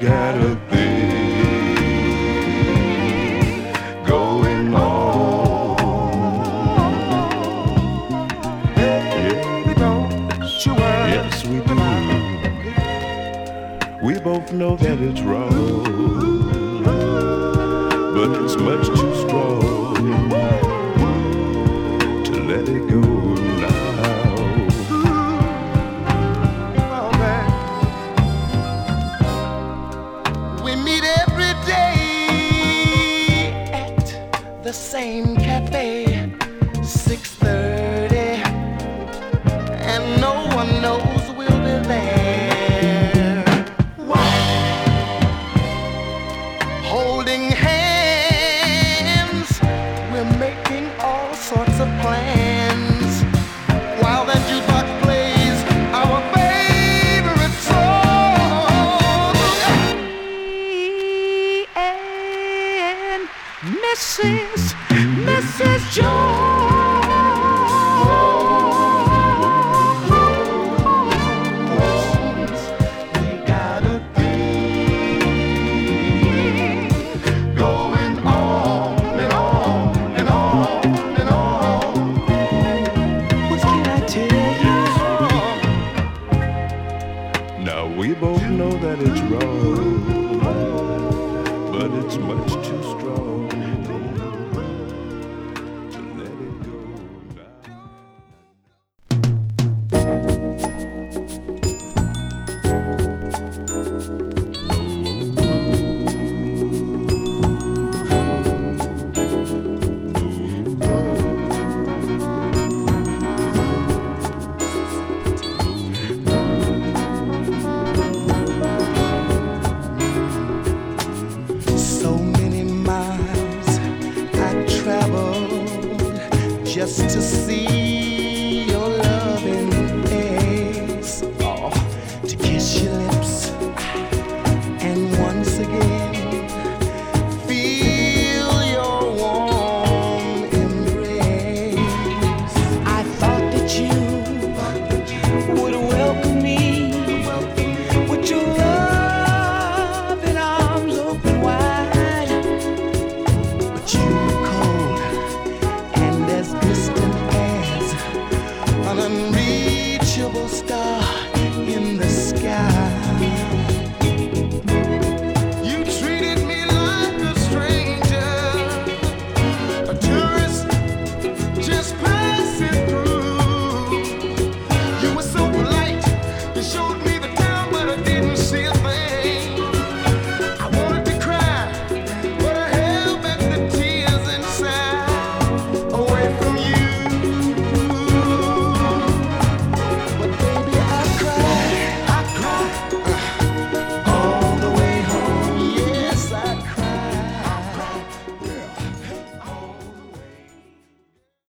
got a thing going on. Baby, don't you worry. Yes, we do. We both know that it's wrong, but it's much too strong to let it go now. Oh, man. We meet every day at the same cafe, 6:30, and no one knows we'll be there. Why? Holding hands, we're making all sorts of plans while that jukebox plays our favorite song. Me and Mrs. Jones, we got a thing going on and on and on and on. What can I tell you? Now we both know that it's wrong, but it's much too strong to let it go now. So many miles I traveled just to see your loving face. Oh, to kiss your lips